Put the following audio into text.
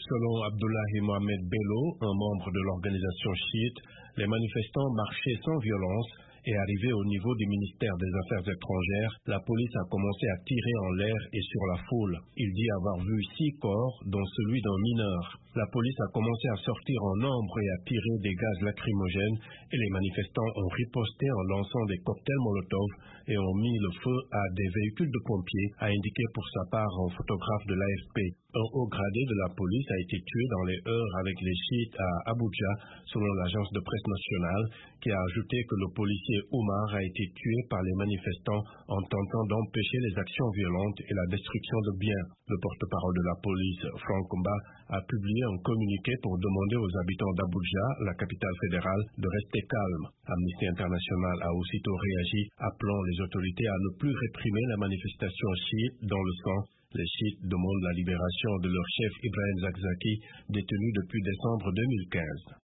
Selon Abdullahi Mohamed Bello, un membre de l'organisation chiite, les manifestants marchaient sans violence et arrivés au niveau du ministère des Affaires étrangères, la police a commencé à tirer en l'air et sur la foule. Il dit avoir vu 6 corps, dont celui d'un mineur. La police a commencé à sortir en nombre et à tirer des gaz lacrymogènes et les manifestants ont riposté en lançant des cocktails Molotov et ont mis le feu à des véhicules de pompiers, a indiqué pour sa part un photographe de l'AFP. Un haut gradé de la police a été tué dans les heurts avec les chiites à Abuja, selon l'agence de presse nationale, qui a ajouté que le policier Oumar a été tué par les manifestants en tentant d'empêcher les actions violentes et la destruction de biens. Le porte-parole de la police, Frank Mba, a publié un communiqué pour demander aux habitants d'Abuja, la capitale fédérale, de rester calmes. Amnesty International a aussitôt réagi, appelant les autorités à ne plus réprimer la manifestation chiite dans le sang. Les chiites demandent la libération de leur chef Ibrahim Zakzaki, détenu depuis décembre 2015.